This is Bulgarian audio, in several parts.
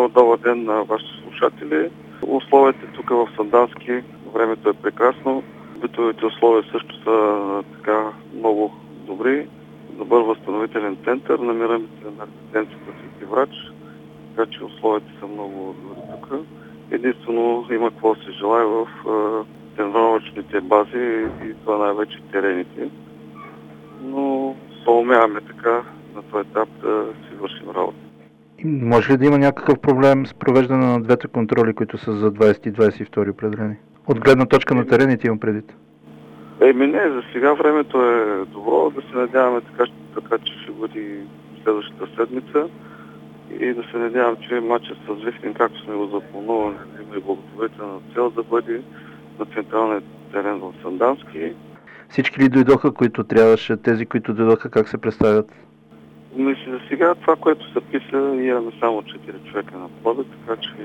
добър ден на вашите слушатели. Условията тук в Сандански, времето е прекрасно. Битовите условия също са така много добри. Добър възстановителен център, намираме се на резиденцията Свети Врач, така че условията са много добри тук. Единствено има какво се желае в тренировъчните бази и това най-вече терените. Но съумяваме така на този етап да си вършим работа. Може ли да има някакъв проблем с провеждане на двете контроли, които са за 20 и 22 определени? От гледна точка на терените имам предвид. Не, за сега времето е добро, да се надяваме така че ще бъде следващата седмица и да се надявам, че матчът с Вихрин, както сме го запланували, има и благотворителна цел да бъде на централния терен в Сандански. Всички ли дойдоха, които трябваше? Тези, които дойдоха, как се представят? Мисля, за сега това, което се писа, имаме само 4 човека на пода, така че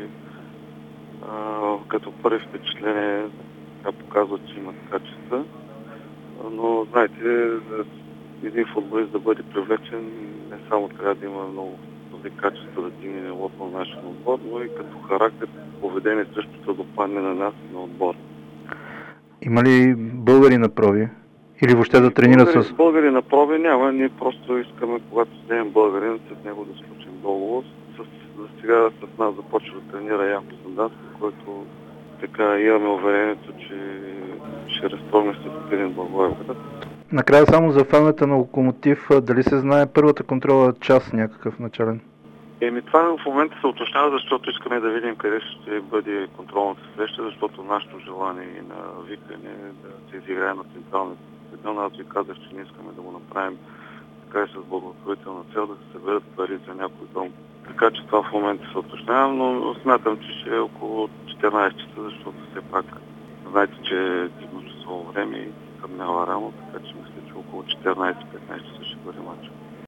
като първи впечатление показват, че имат качества. Но, знаете, за един футболист да бъде привлечен, не само трябва да има много добри качества да дигне нивото на нашия отбор, но и като характер, поведение също да допадне на нас и на отбор. Има ли българи на проби? Или въобще да тренира с... Българи на проби няма, ние просто искаме, когато вземем българин, с него да сключим договор. За сега с нас започва да тренира Янко Сандански, който така имаме уверението, че ще разтрогне с един Благоевград. Накрая само за феновете на Локомотив, дали се знае първата контрола час някакъв начален? Това в момента се уточнява, защото искаме да видим къде ще бъде контролната среща, защото нашето желание и на викане е да се изиграе на централния стадион. Аз ви казах, че не искаме да го направим така и с благотворителна цел, да се съберат пари за някой дом. Така че това в момента се уточнява, но смятам, че ще е около 14 часа, защото все пак знаете, че е дивно часово време и тъмнява рано, така че мисля, че около 14-15 часа ще бъде матч.